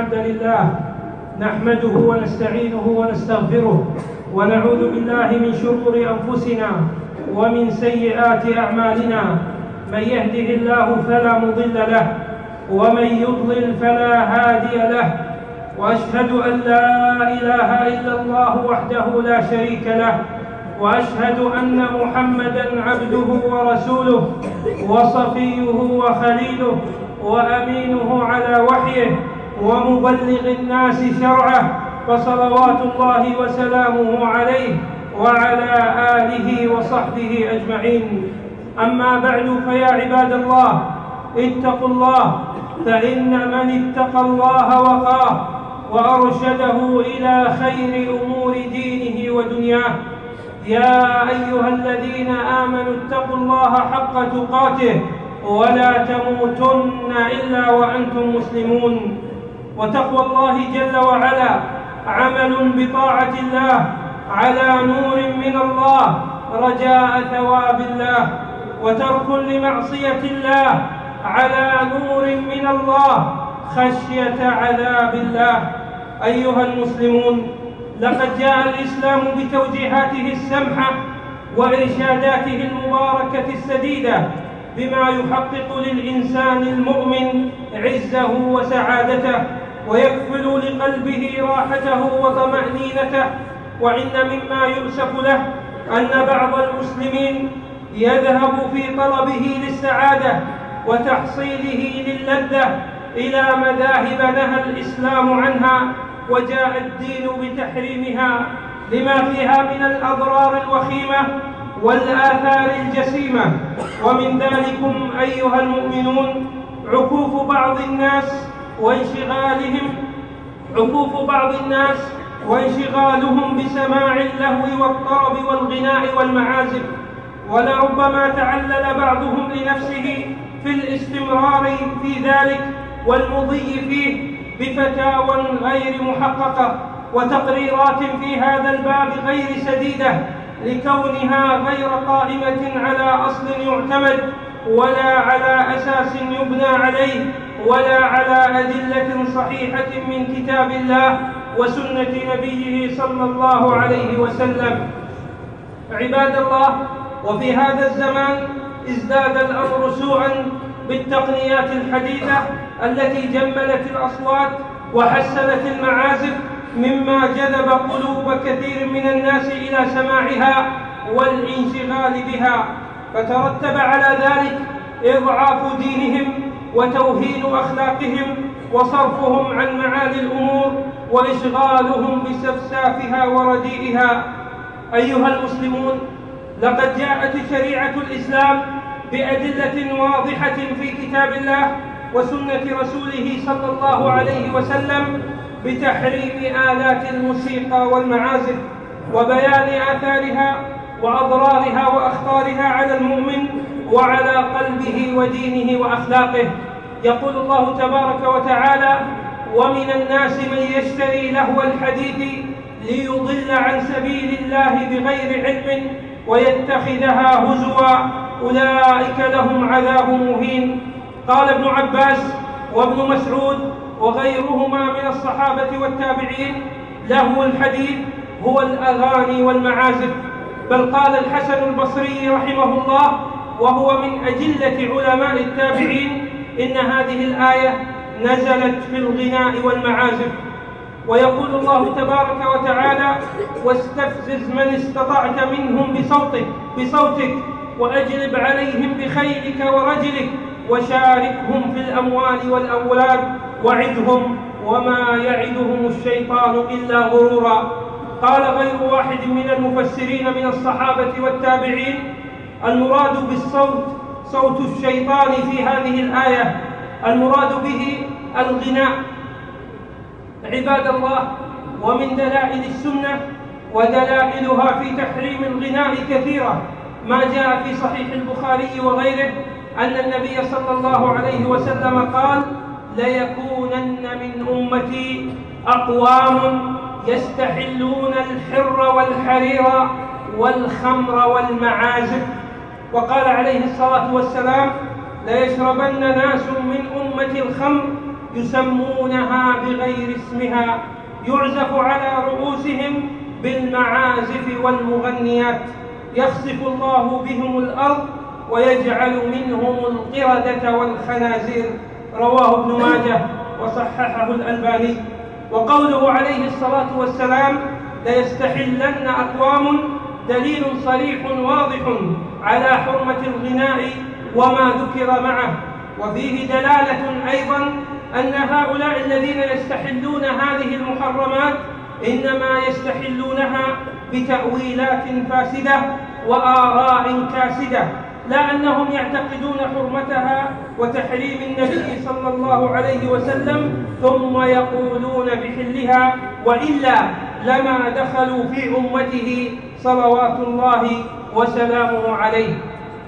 الحمد لله نحمده ونستعينه ونستغفره ونعوذ بالله من شرور أنفسنا ومن سيئات أعمالنا. من يهده الله فلا مضل له ومن يضلل فلا هادي له، وأشهد أن لا إله إلا الله وحده لا شريك له، وأشهد أن محمدًا عبده ورسوله وصفيه وخليله وأمينه على وحيه ومبلغ الناس شرعه، فصلوات الله وسلامه عليه وعلى آله وصحبه أجمعين. أما بعد، فيا عباد الله اتقوا الله، فإن من اتقى الله وقاه وأرشده إلى خير أمور دينه ودنياه. يا أيها الذين آمنوا اتقوا الله حق تقاته ولا تموتن إلا وأنتم مسلمون. وتقوى الله جل وعلا عمل بطاعة الله على نور من الله رجاء ثواب الله، وترك لمعصية الله على نور من الله خشية عذاب الله. أيها المسلمون، لقد جاء الإسلام بتوجيهاته السمحة وإرشاداته المباركة السديدة بما يحقق للإنسان المؤمن عزه وسعادته، ويكفل لقلبه راحته وطمأنينته. وإن مما يؤسف له أن بعض المسلمين يذهب في طلبه للسعادة وتحصيله للذة إلى مذاهب نهى الإسلام عنها، وجاء الدين بتحريمها لما فيها من الأضرار الوخيمة والآثار الجسيمة. ومن ذلكم أيها المؤمنون عكوف بعض الناس وانشغالهم بسماع اللهو والطرب والغناء والمعازف، ولربما تعلل بعضهم لنفسه في الاستمرار في ذلك والمضي فيه بفتاوى غير محققة وتقريرات في هذا الباب غير سديدة، لكونها غير قائمة على أصل يعتمد ولا على أساس يبنى عليه ولا على أدلة صحيحة من كتاب الله وسنة نبيه صلى الله عليه وسلم. عباد الله، وفي هذا الزمان ازداد الأمر سوءا بالتقنيات الحديثة التي جملت الأصوات وحسنت المعازف، مما جذب قلوب كثير من الناس إلى سماعها والانشغال بها، فترتب على ذلك إضعاف دينهم وتوهين أخلاقهم وصرفهم عن معالي الأمور وإشغالهم بسفسافها ورديئها. أيها المسلمون، لقد جاءت شريعة الإسلام بأدلة واضحة في كتاب الله وسنة رسوله صلى الله عليه وسلم بتحريم آلات الموسيقى والمعازف وبيان آثارها وأضرارها وأخطارها على المؤمن وعلى قلبه ودينه وأخلاقه. يقول الله تبارك وتعالى: ومن الناس من يشتري لهو الحديث ليضل عن سبيل الله بغير علم ويتخذها هزوا أولئك لهم عذاب مهين. قال ابن عباس وابن مسعود وغيرهما من الصحابة والتابعين: لهو الحديث هو الأغاني والمعازف. بل قال الحسن البصري رحمه الله وهو من أجلة علماء التابعين: إن هذه الآية نزلت في الغناء والمعازف. ويقول الله تبارك وتعالى: واستفزز من استطعت منهم بصوتك وأجلب عليهم بخيلك ورجلك وشاركهم في الأموال والأولاد وعدهم وما يعدهم الشيطان إلا غرورا. قال غير واحد من المفسرين من الصحابة والتابعين: المراد بالصوت صوت الشيطان في هذه الآية، المراد به الغناء. عباد الله، ومن دلائل السنة ودلائلها في تحريم الغناء كثيرة، ما جاء في صحيح البخاري وغيره أن النبي صلى الله عليه وسلم قال: ليكونن من أمتي أقوام يستحلون الحر والحرير والخمر والمعازف. وقال عليه الصلاة والسلام: ليشربن ناس من أمة الخمر يسمونها بغير اسمها، يعزف على رؤوسهم بالمعازف والمغنيات، يخسف الله بهم الأرض ويجعل منهم القردة والخنازير. رواه ابن ماجه وصححه الألباني. وقوله عليه الصلاة والسلام: ليستحلن أقوام، دليل صريح واضح على حرمة الغناء وما ذكر معه. وفيه دلالة أيضا أن هؤلاء الذين يستحلون هذه المحرمات إنما يستحلونها بتأويلات فاسدة وآراء كاسدة، لا أنهم يعتقدون حرمتها وتحريم النبي صلى الله عليه وسلم ثم يقولون بحلها، وإلا لما دخلوا في أمته صلوات الله وسلامه عليه.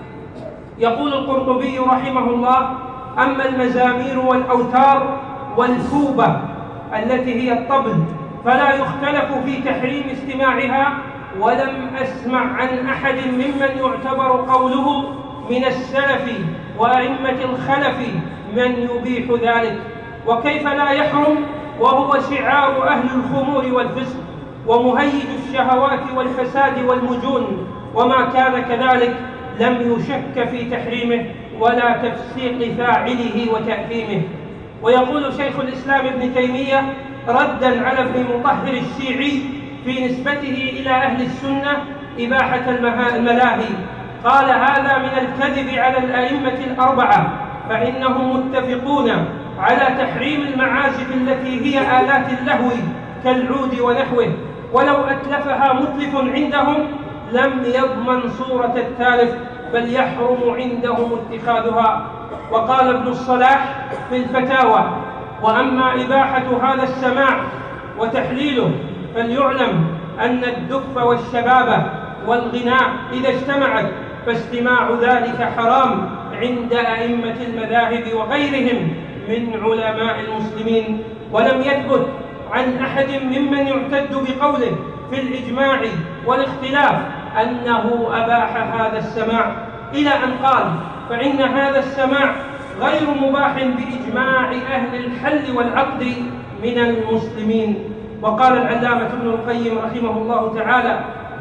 يقول القرطبي رحمه الله: أما المزامير والأوتار والكوبة التي هي الطبل فلا يختلف في تحريم استماعها، ولم أسمع عن أحد ممن يعتبر قوله من السلف وأئمة الخلف من يبيح ذلك. وكيف لا يحرم وهو شعار أهل الخمور والفسق ومهيج الشهوات والفساد والمجون، وما كان كذلك لم يشك في تحريمه ولا تفسيق فاعله وتأثيمه. ويقول شيخ الإسلام ابن تيمية ردا على ابن مطهر الشيعي في نسبته إلى أهل السنة إباحة الملاهي، قال: هذا من الكذب على الأئمة الأربعة، فإنهم متفقون على تحريم المعازف التي هي آلات اللهو كالعود ونحوه، ولو أتلفها متلف عندهم لم يضمن صورة التالف، بل يحرم عندهم اتخاذها. وقال ابن الصلاح في الفتاوى: وأما إباحة هذا السماع وتحليله فليعلم أن الدف والشبابة والغناء إذا اجتمعت فاستماع ذلك حرام عند أئمة المذاهب وغيرهم من علماء المسلمين. ولم يثبت عن أحد ممن يعتد بقوله في الإجماع والاختلاف أنه أباح هذا السماع، إلى أن قال: فإن هذا السماع غير مباح بإجماع أهل الحل والعقد من المسلمين. وقال العلامة ابن القيم رحمه الله تعالى: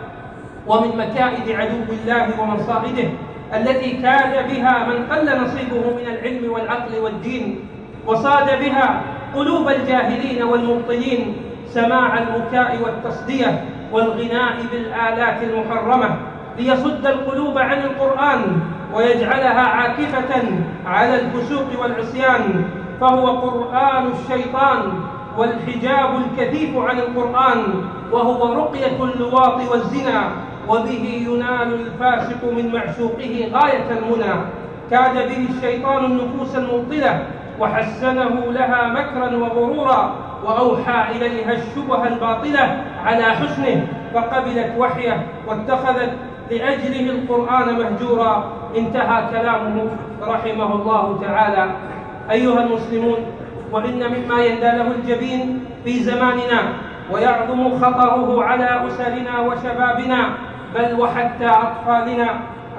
ومن مكائد عدو الله ومصائده التي كاد بها من قل نصيبه من العلم والعقل والدين وصاد بها قلوب الجاهلين والمبطلين سماع البكاء والتصدية والغناء بالآلات المحرمة ليصد القلوب عن القرآن ويجعلها عاكفة على الفسوق والعصيان، فهو قرآن الشيطان والحجاب الكثيف عن القرآن، وهو رقية اللواط والزنا، وبه ينال الفاسق من معشوقه غاية المنى. كاد به الشيطان النفوس المبطلة وحسنه لها مكرا وغرورا، وأوحى إليها الشبه الباطلة على حسنه فقبلت وحيه واتخذت لأجله القرآن مهجورا. انتهى كلامه رحمه الله تعالى. أيها المسلمون، وإن مما يندى له الجبين في زماننا ويعظم خطره على أسرنا وشبابنا بل وحتى أطفالنا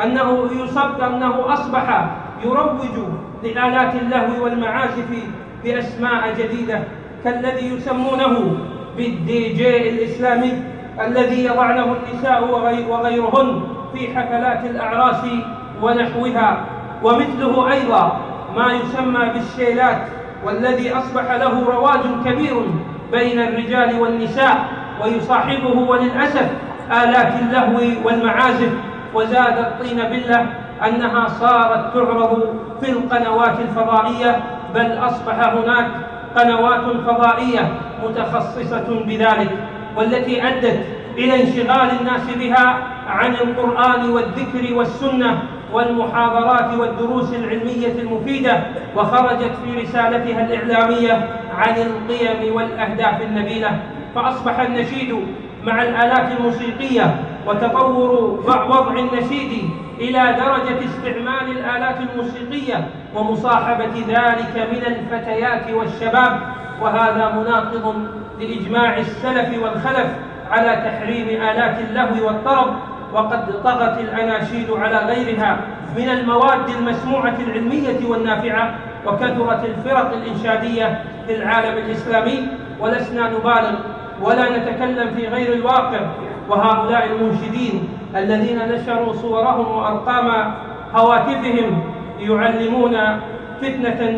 أنه أصبح يروج لآلات اللهو والمعازف بأسماء جديدة، كالذي يسمونه بالدي جي الإسلامي الذي يضعنه النساء وغيرهن في حفلات الأعراس ونحوها، ومثله أيضا ما يسمى بالشيلات، والذي أصبح له رواج كبير بين الرجال والنساء، ويصاحبه وللأسف آلات اللهو والمعازف. وزاد الطين بالله أنها صارت تعرض في القنوات الفضائية، بل أصبح هناك قنوات فضائية متخصصة بذلك، والتي أدت إلى انشغال الناس بها عن القرآن والذكر والسنة والمحاضرات والدروس العلمية المفيدة، وخرجت في رسالتها الإعلامية عن القيم والأهداف النبيلة. فأصبح النشيد مع الآلات الموسيقية وتطور وضع النشيد إلى درجة استعمال الآلات الموسيقية ومصاحبة ذلك من الفتيات والشباب، وهذا مناقض لإجماع السلف والخلف على تحريم آلات اللهو والطرب. وقد طغت الأناشيد على غيرها من المواد المسموعة العلمية والنافعة، وكثرت الفرق الإنشادية في العالم الإسلامي، ولسنا نبالغ ولا نتكلم في غير الواقع. وهؤلاء المنشدين الذين نشروا صورهم وأرقام هواتفهم يعلمون فتنة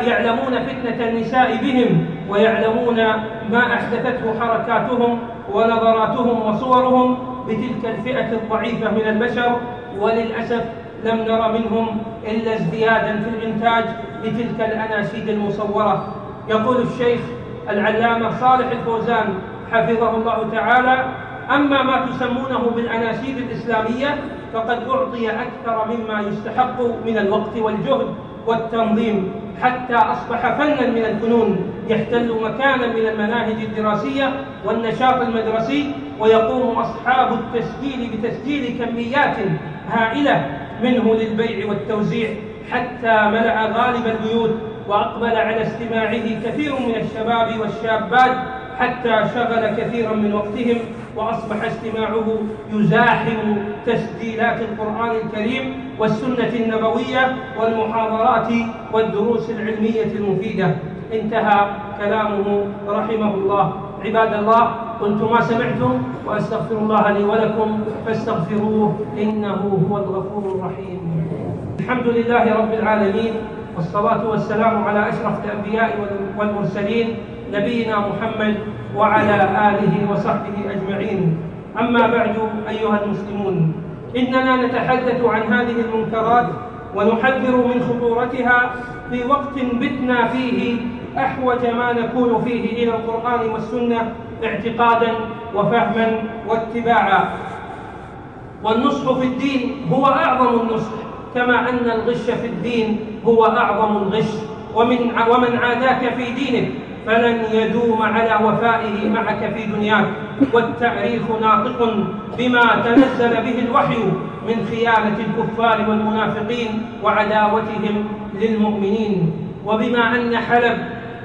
النساء بهم، ويعلمون ما أحدثته حركاتهم ونظراتهم وصورهم بتلك الفئة الضعيفة من البشر. وللأسف لم نرى منهم إلا ازديادا في الإنتاج لتلك الأناشيد المصورة. يقول الشيخ العلامة صالح الفوزان حفظه الله تعالى: أما ما تسمونه بالأناشيد الإسلامية فقد أعطي أكثر مما يستحق من الوقت والجهد والتنظيم، حتى أصبح فنا من الفنون يحتل مكانا من المناهج الدراسية والنشاط المدرسي، ويقوم أصحاب التسجيل بتسجيل كميات هائلة منه للبيع والتوزيع، حتى ملأ غالب البيوت، وأقبل على استماعه كثير من الشباب والشابات، حتى شغل كثيرا من وقتهم، وأصبح استماعه يزاحم تسجيلات القرآن الكريم والسنة النبوية والمحاضرات والدروس العلمية المفيدة. انتهى كلامه رحمه الله. عباد الله، قلت ما سمعتم وأستغفر الله لي ولكم فاستغفروه إنه هو الغفور الرحيم. الحمد لله رب العالمين، والصلاة والسلام على أشرف الأنبياء والمرسلين نبينا محمد وعلى آله وصحبه أجمعين. أما بعد، أيها المسلمون، إننا نتحدث عن هذه المنكرات ونحذر من خطورتها في وقت بتنا فيه أحوج ما نكون فيه إلى القرآن والسنة اعتقادا وفهما واتباعا. والنصح في الدين هو أعظم النصح، كما أن الغش في الدين هو أعظم الغش. ومن عاداك في دينك فلن يدوم على وفائه معك في دنياك. والتاريخ ناطق بما تنزل به الوحي من خيانة الكفار والمنافقين وعداوتهم للمؤمنين، وبما أن حلب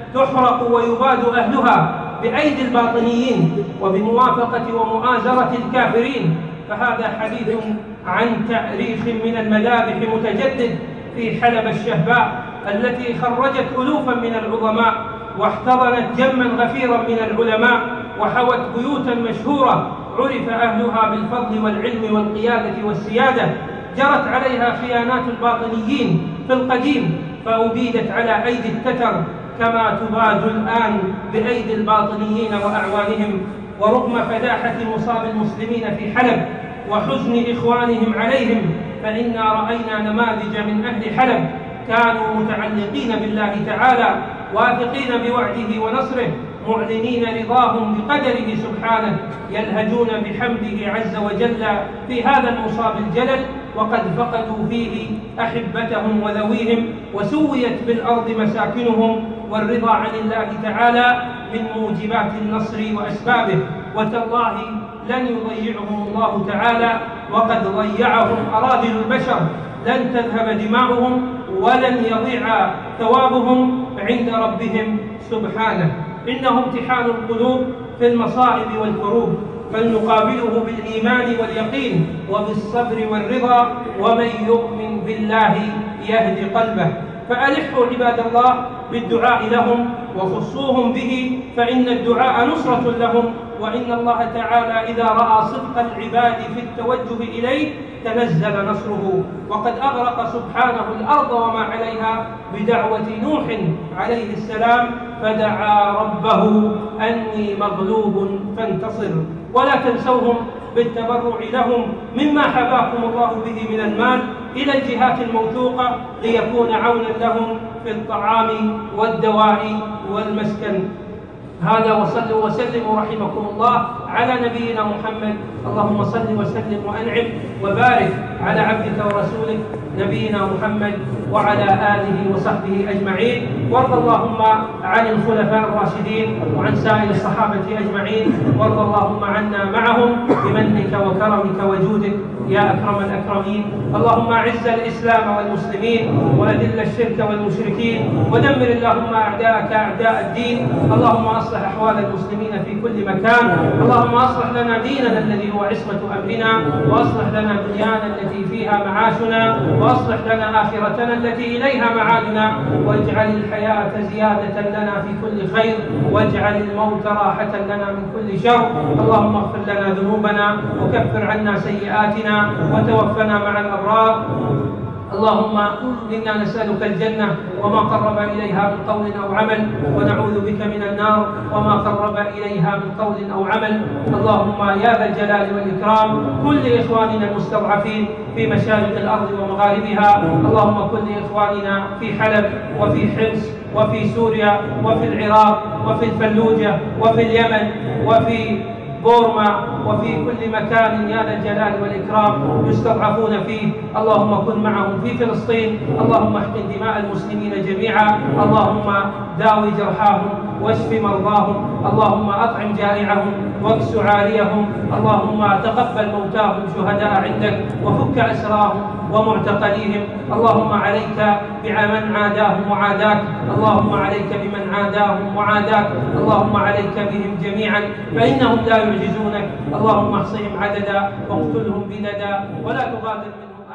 تحرق ويباد أهلها بأيدي الباطنيين وبموافقة ومؤازرة الكافرين. فهذا حديث عن تأريخ من المذابح متجدد في حلب الشهباء التي خرجت ألوفا من العظماء، واحتضنت جما غفيرا من العلماء، وحوت بيوتا مشهورة عرف أهلها بالفضل والعلم والقيادة والسيادة. جرت عليها خيانات الباطنيين في القديم فأبيدت على أيدي التتر، كما تباد الآن بأيدي الباطنيين وأعوانهم. ورغم فداحة مصاب المسلمين في حلب وحزن إخوانهم عليهم، فإنا رأينا نماذج من أهل حلب كانوا متعلقين بالله تعالى، واثقين بوعده ونصره، معلنين رضاهم بقدره سبحانه، يلهجون بحمده عز وجل في هذا المصاب الجلل، وقد فقدوا فيه أحبتهم وذويهم، وسويت بالأرض مساكنهم. والرضا عن الله تعالى من موجبات النصر وأسبابه، وتالله لن يضيعهم الله تعالى، وقد ضيعهم أراذل البشر. لن تذهب دماؤهم ولن يضيع ثوابهم عند ربهم سبحانه. إنه امتحان القلوب في المصائب والكروب، فلنقابله بالإيمان واليقين وبالصبر والرضا، ومن يؤمن بالله يهدي قلبه. فألحوا عباد الله بالدعاء لهم وخصوهم به، فإن الدعاء نصرة لهم، وإن الله تعالى إذا رأى صدق العباد في التوجه إليه تنزل نصره. وقد أغرق سبحانه الأرض وما عليها بدعوة نوح عليه السلام، فدعا ربه أني مغلوب فانتصر. ولا تنسوهم بالتبرع لهم مما حباكم الله به من المال إلى الجهات الموثوقة، ليكون عونا لهم في الطعام والدواء والمسكن. هذا، وصلوا وسلموا رحمكم الله على نبينا محمد. اللهم صل وسلم وأنعم وبارك على عبدك ورسولك نبينا محمد وعلى آله وصحبه أجمعين. وارض اللهم عن الخلفاء الراشدين وعن سائر الصحابة أجمعين، وارض اللهم عنا معهم بمنك وكرمك وجودك يا أكرم الأكرمين. اللهم أعز الإسلام والمسلمين وأذل الشرك والمشركين، ودمر اللهم أعداءك أعداء الدين. اللهم أصلح أحوال المسلمين في كل مكان. اللهم أصلح لنا ديننا الذي هو عصمة أمرنا، وأصلح لنا دنيانا التي فيها معاشنا، وأصلح لنا آخرتنا التي إليها معادنا، واجعل الحياة زيادة لنا في كل خير، واجعل الموت راحة لنا من كل شر. اللهم اغفر لنا ذنوبنا وكفر عنا سيئاتنا وتوفنا مع الأبرار. اللهم إنا نسألك الجنة وما قرب إليها من قول أو عمل، ونعوذ بك من النار وما قرب إليها من قول أو عمل. اللهم يا ذا الجلال والإكرام كن لإخواننا المستضعفين في مشارق الأرض ومغاربها. اللهم كن لإخواننا في حلب وفي حمص وفي سوريا وفي العراق وفي الفلوجة وفي اليمن وفي بورما وفي كل مكان يا ذا الجلال والإكرام يستضعفون فيه. اللهم كن معهم في فلسطين. اللهم احقن دماء المسلمين جميعا. اللهم داوي جرحاهم واشف مرضاهم. اللهم أطعم جائعهم واكس عاريهم. اللهم تقبل موتاهم شهداء عندك وفك أسراهم ومعتقليهم. اللهم عليك بمن عاداهم وعاداك. اللهم عليك بمن عاداهم وعاداك. اللهم عليك بهم جميعا فإنهم لا يعجزونك. اللهم احصهم عددا واقتلهم بددا ولا تغادر منهم